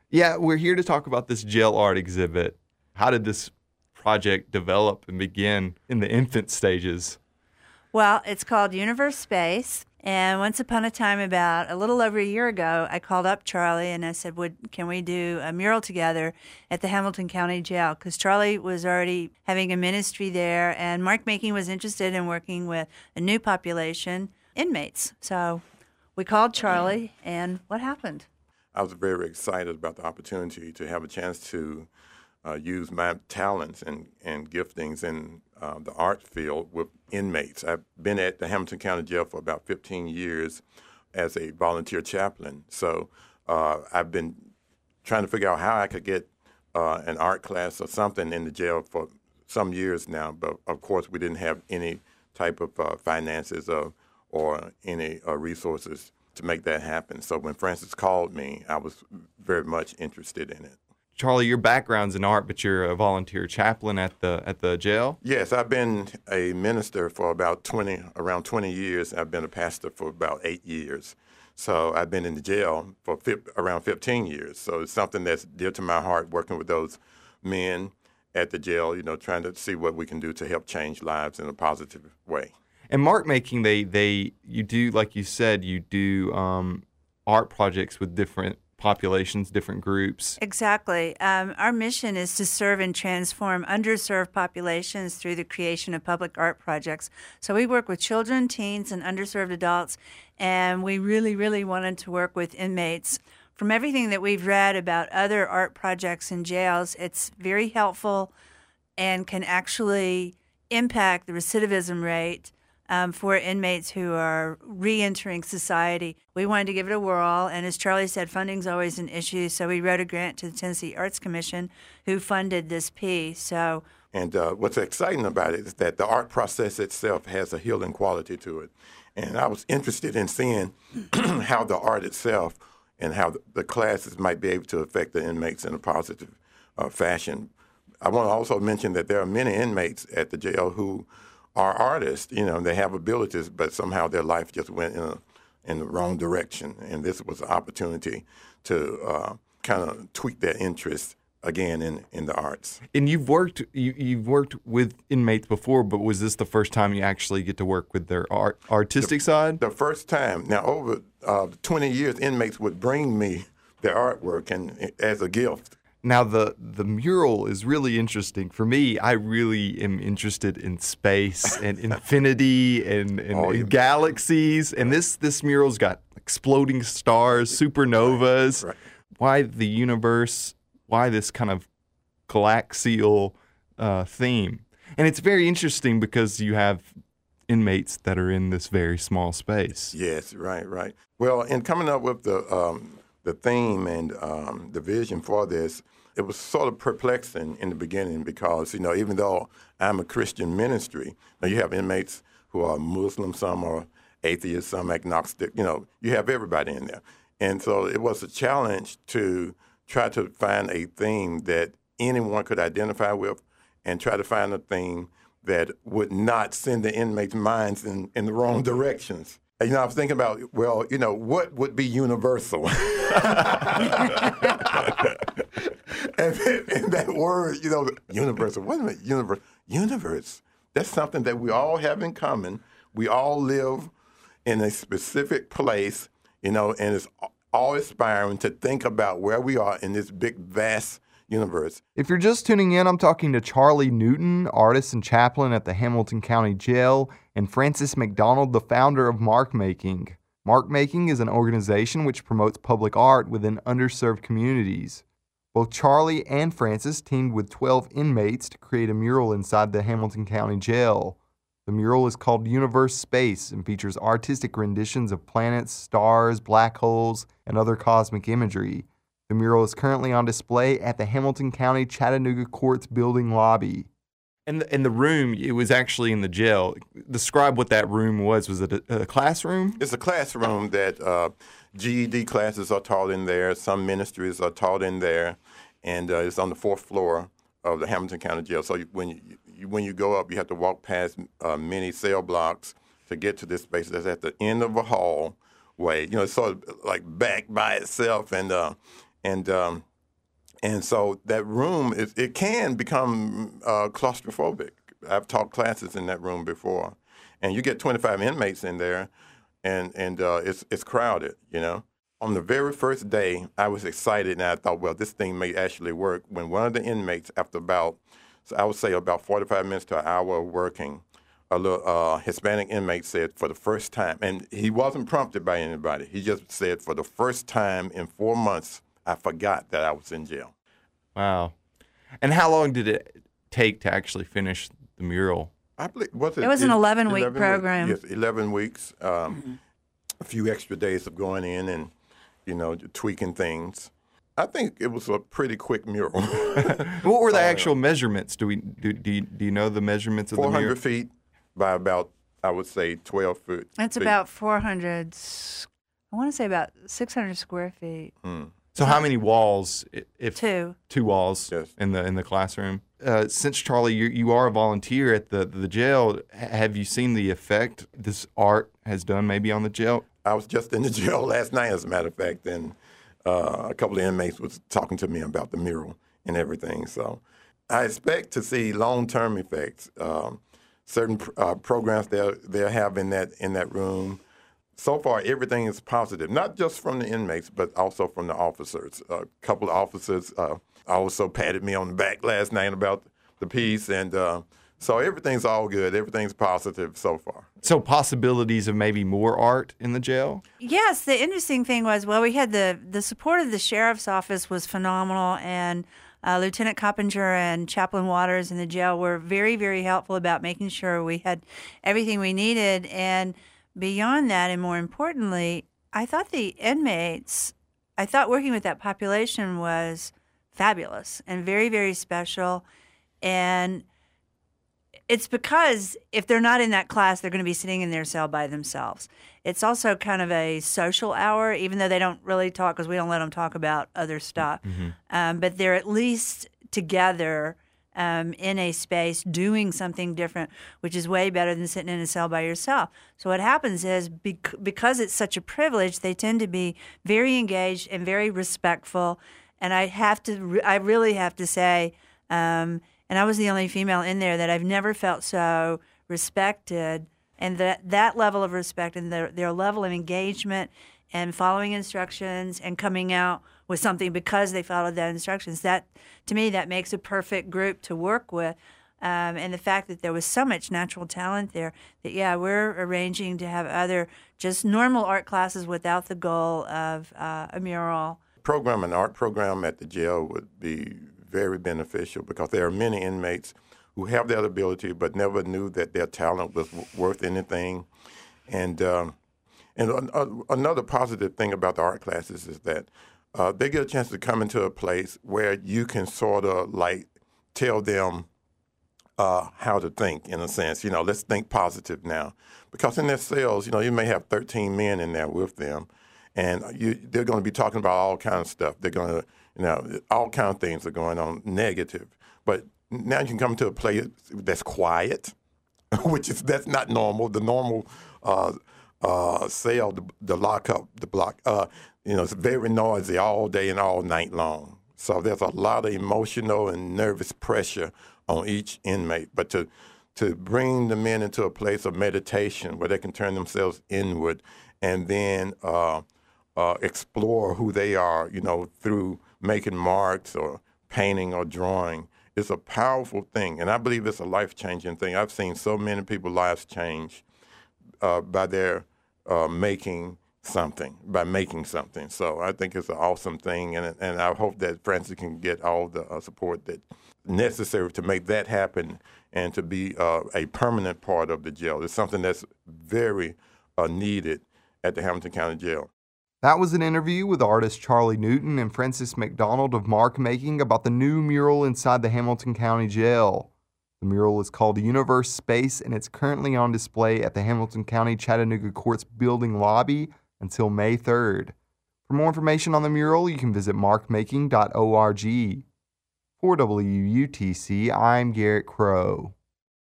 Yeah, we're here to talk about this jail art exhibit. How did this project develop and begin in the infant stages? Well, it's called Universe Space. And once upon a time, about a little over a year ago, I called up Charlie and I said, can we do a mural together at the Hamilton County Jail? Because Charlie was already having a ministry there, and Mark Making was interested in working with a new population, inmates. So we called Charlie, and what happened? I was very excited about the opportunity to have a chance to use my talents and giftings in the art field with inmates. I've been at the Hamilton County Jail for about 15 years as a volunteer chaplain. So I've been trying to figure out how I could get an art class or something in the jail for some years now. But, of course, we didn't have any type of finances or any resources to make that happen. So when Francis called me, I was very much interested in it. Charlie, your background's in art, but you're a volunteer chaplain at the jail? Yes, I've been a minister for around 20 years. I've been a pastor for about 8 years. So I've been in the jail for around 15 years. So it's something that's dear to my heart, working with those men at the jail, trying to see what we can do to help change lives in a positive way. And Mark Making, you do, like you said, you do art projects with different populations, different groups. Exactly. Our mission is to serve and transform underserved populations through the creation of public art projects. So we work with children, teens, and underserved adults, and we really, really wanted to work with inmates. From everything that we've read about other art projects in jails, it's very helpful and can actually impact the recidivism rate for inmates who are re-entering society. We wanted to give it a whirl, and as Charlie said, funding's always an issue, so we wrote a grant to the Tennessee Arts Commission, who funded this piece. And what's exciting about it is that the art process itself has a healing quality to it. And I was interested in seeing how the art itself and how the classes might be able to affect the inmates in a positive fashion. I want to also mention that there are many inmates at the jail who are artists. They have abilities, but somehow their life just went in the wrong direction. And this was an opportunity to kind of tweak their interest again in the arts. And you've worked with inmates before, but was this the first time you actually get to work with their artistic side? The first time. Now, over 20 years, inmates would bring me their artwork and as a gift. Now, the mural is really interesting. For me, I really am interested in space and infinity and galaxies. And this mural's got exploding stars, supernovas. Right. Why the universe? Why this kind of galaxial theme? And it's very interesting because you have inmates that are in this very small space. Yes, right. Well, in coming up with the theme and the vision for this, it was sort of perplexing in the beginning because, even though I'm a Christian ministry, now you have inmates who are Muslim, some are atheists, some agnostic, you have everybody in there. And so it was a challenge to try to find a theme that anyone could identify with and try to find a theme that would not send the inmates' minds in the wrong directions. I was thinking about, what would be universal? and that word, universal. What is it? Universe. That's something that we all have in common. We all live in a specific place, and it's all aspiring to think about where we are in this big, vast universe. If you're just tuning in, I'm talking to Charlie Newton, artist and chaplain at the Hamilton County Jail, and Francis McDonald, the founder of Mark Making. Mark Making is an organization which promotes public art within underserved communities. Both Charlie and Francis teamed with 12 inmates to create a mural inside the Hamilton County Jail. The mural is called Universe Space and features artistic renditions of planets, stars, black holes, and other cosmic imagery. The mural is currently on display at the Hamilton County Chattanooga Courts building lobby. And the room, it was actually in the jail. Describe what that room was. Was it a classroom? It's a classroom that GED classes are taught in there. Some ministries are taught in there. And it's on the 4th floor of the Hamilton County Jail. So when you go up, you have to walk past many cell blocks to get to this space that's at the end of a hallway. It's sort of like back by itself. And And so that room, it can become claustrophobic. I've taught classes in that room before. And you get 25 inmates in there, and it's crowded, you know. On the very first day, I was excited, and I thought, well, this thing may actually work. When one of the inmates, after about 45 minutes to an hour of working, a little Hispanic inmate said for the first time, and he wasn't prompted by anybody. He just said, for the first time in 4 months, I forgot that I was in jail. Wow. And how long did it take to actually finish the mural? I believe, it was an 11-week program. Yes, 11 weeks. A few extra days of going in and, you know, tweaking things. I think it was a pretty quick mural. What were the actual measurements? Do you know the measurements of the mural? 400 feet by about, I would say, 12 feet. It's about 400, I want to say about 600 square feet. So how many walls? If Two. 2 walls. Yes. in the classroom. Since Charlie, you are a volunteer at the jail, have you seen the effect this art has done maybe on the jail? I was just in the jail last night, as a matter of fact, and a couple of inmates was talking to me about the mural and everything. So I expect to see long-term effects. Certain programs they'll have in that room. So far, everything is positive, not just from the inmates, but also from the officers. A couple of officers also patted me on the back last night about the piece, and so everything's all good. Everything's positive so far. So possibilities of maybe more art in the jail? Yes, the interesting thing was, well, we had the support of the sheriff's office was phenomenal, and Lieutenant Coppinger and Chaplain Waters in the jail were very, very helpful about making sure we had everything we needed. And beyond that, and more importantly, I thought working with that population was fabulous and very, very special. And it's because if they're not in that class, they're going to be sitting in their cell by themselves. It's also kind of a social hour, even though they don't really talk because we don't let them talk about other stuff. But they're at least together in a space doing something different, which is way better than sitting in a cell by yourself. So what happens is because it's such a privilege, they tend to be very engaged and very respectful. And I really have to say, and I was the only female in there, that I've never felt so respected, and that level of respect and their level of engagement and following instructions and coming out with something because they followed that instructions. That, to me, that makes a perfect group to work with. And the fact that there was so much natural talent there that, yeah, we're arranging to have other just normal art classes without the goal of a mural. An art program at the jail would be very beneficial because there are many inmates who have that ability but never knew that their talent was worth anything. And another positive thing about the art classes is that they get a chance to come into a place where you can sort of like tell them how to think, in a sense. You know, let's think positive now. Because in their cells, you know, you may have 13 men in there with them, and they're going to be talking about all kinds of stuff. They're going to, you know, all kinds of things are going on negative. But now you can come to a place that's quiet, that's not normal. The normal cell, the lockup, the block, you know, it's very noisy all day and all night long. So there's a lot of emotional and nervous pressure on each inmate. But to bring the men into a place of meditation where they can turn themselves inward and then explore who they are, you know, through making marks or painting or drawing, is a powerful thing. And I believe it's a life-changing thing. I've seen so many people's lives change by their making something. So I think it's an awesome thing, and I hope that Francis can get all the support that's necessary to make that happen and to be a permanent part of the jail. It's something that's very needed at the Hamilton County Jail. That was an interview with artist Charlie Newton and Francis McDonald of Mark Making about the new mural inside the Hamilton County Jail. The mural is called Universe Space, and it's currently on display at the Hamilton County Chattanooga Courts building lobby until May 3rd. For more information on the mural, you can visit markmaking.org. For WUTC, I'm Garrett Crow.